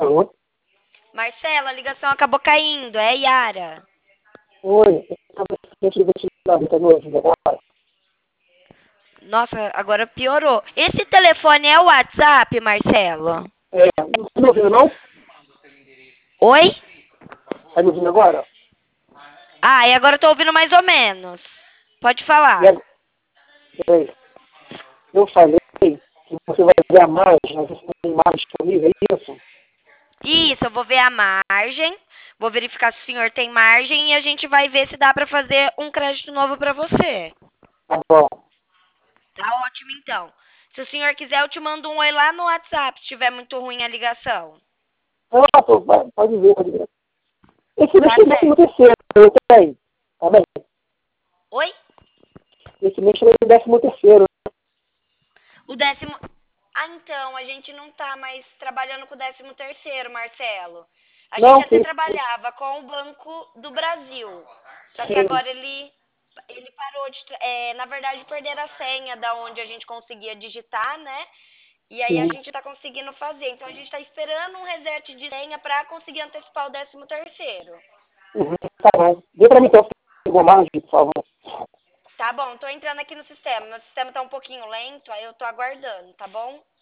Alô? Marcelo, a ligação acabou caindo. É Yara. Oi, eu estava sentindo atividade da noite agora. Nossa, agora piorou. Esse telefone é o WhatsApp, Marcelo? Não está me ouvindo, não? Oi? Está me ouvindo agora? Ah, e agora eu tô ouvindo mais ou menos. Pode E falar. agora, peraí, eu falei que você vai ver a margem, às vezes não tem margem disponível, é isso? Isso, eu vou ver a margem, vou verificar se o senhor tem margem e a gente vai ver se dá pra fazer um crédito novo pra você. Tá bom. Tá ótimo, então. Se o senhor quiser, eu te mando um oi lá no WhatsApp, se estiver muito ruim a ligação. Pode ver, pode ver. Esse mês Tá tem décimo certo. terceiro, eu tenho. Tá bem? Oi? Esse mês tem décimo terceiro. O décimo. Ah, então, a gente não tá mais trabalhando com o 13º, Marcelo. A gente Não, até sim, trabalhava com o Banco do Brasil. Só que sim. agora ele parou de. Na verdade, perder a senha da onde a gente conseguia digitar, né? E aí a Sim. gente tá conseguindo fazer. Então a gente tá esperando um reset de senha pra conseguir antecipar o 13º. Tá bom. Vê pra mim então, se tem alguma margem, por favor. Tá bom, tô entrando aqui no sistema. Meu sistema tá um pouquinho lento, aí eu tô aguardando, tá bom?